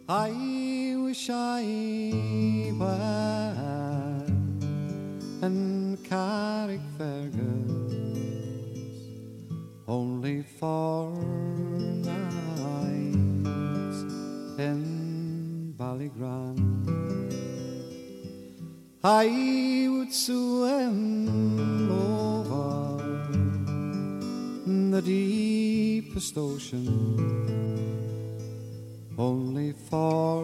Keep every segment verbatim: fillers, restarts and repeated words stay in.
I wish I were in Carrickfergus only for nights in Ballygrand. I would swim over the deepest ocean only for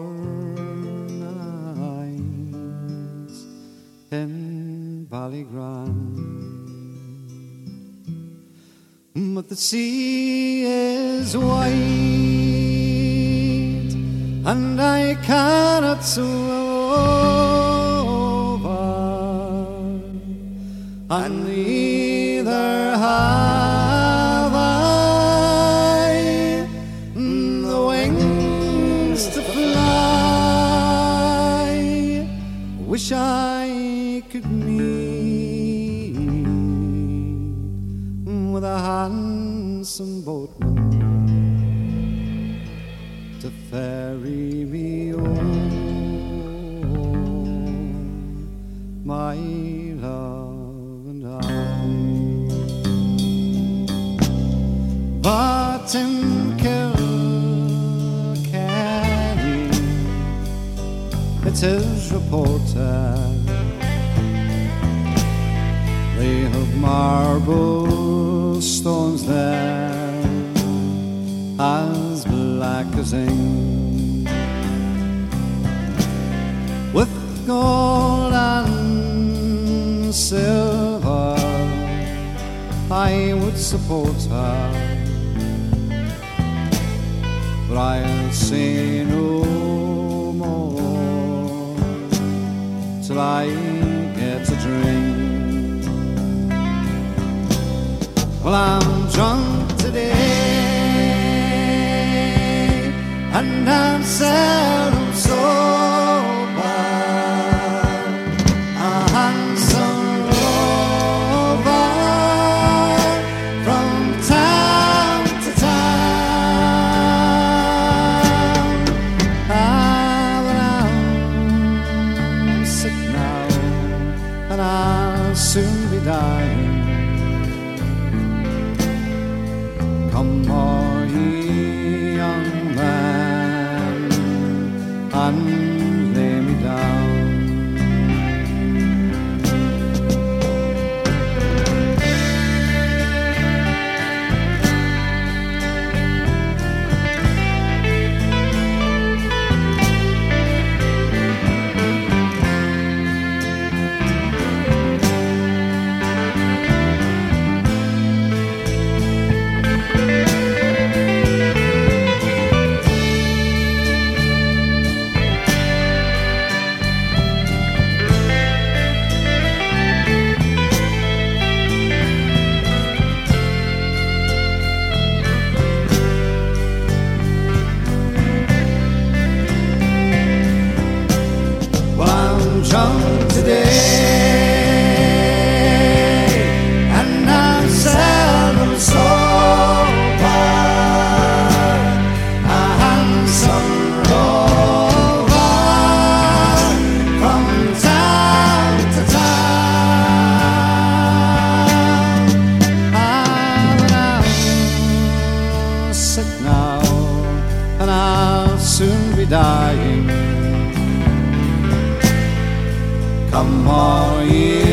nights in Ballygrand. But the sea is wide and I cannot swim over, and neither have I the wings to fly. Wish I could meet with a handsome boatman to ferry me home, my love and I. But in Kilkenny it is reported they have marble stones there as black as ink, with gold and silver. I would support her, but I'll say no more till I get a drink. Well, I'm drunk today and I'm seldom sober. A handsome rover from town to town. Ah, but I'm sick now and I'll soon be dying. Come, all ye young men, and lay me down. Drunk today and I'm seldom sober. A handsome rover from town to town. I'm sick now and I'll soon be dying. Come all ye